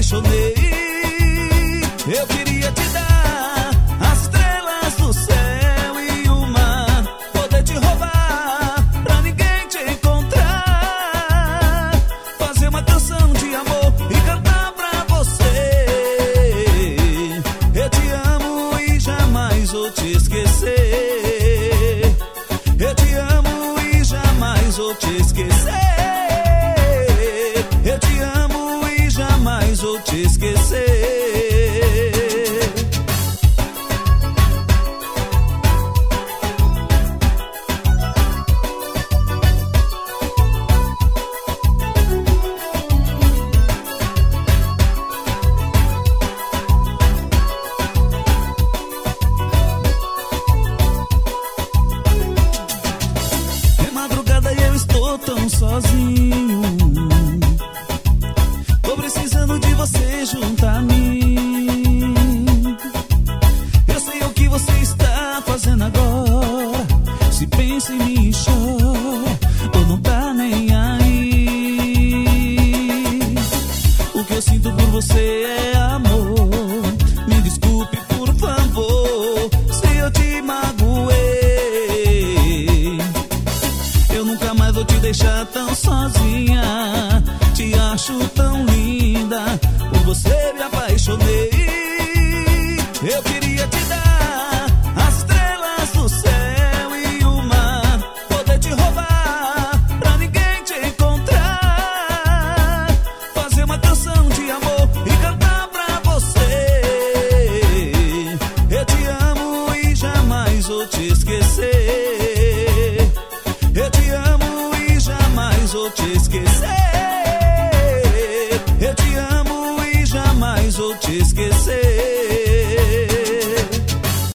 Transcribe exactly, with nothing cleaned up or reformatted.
apaixonei. Eu queria te dar as estrelas do céu e o mar, poder te roubar pra ninguém te encontrar, fazer uma canção de amor e cantar pra você. Eu te amo e jamais vou te esquecer. Eu te amo e jamais vou te esquecer. Eu te amo e jamais vou te esquecer. É madrugada e eu estou tão sozinho. Tô precisando de você junto a mim. Eu sei o que você está fazendo agora. Se pensa em mim e chora, ou não tá nem aí. O que eu sinto por você é amor. Me desculpe, por favor, se eu te magoei. Eu nunca mais vou te deixar tão sozinha. Te acho tão linda, por você me apaixonei. Eu queria te dar as estrelas do céu e o mar, poder te roubar pra ninguém te encontrar, fazer uma canção de amor e cantar pra você. Eu te amo e jamais vou te esquecer. Eu te amo e jamais vou te esquecer. Eu te amo e jamais vou te esquecer.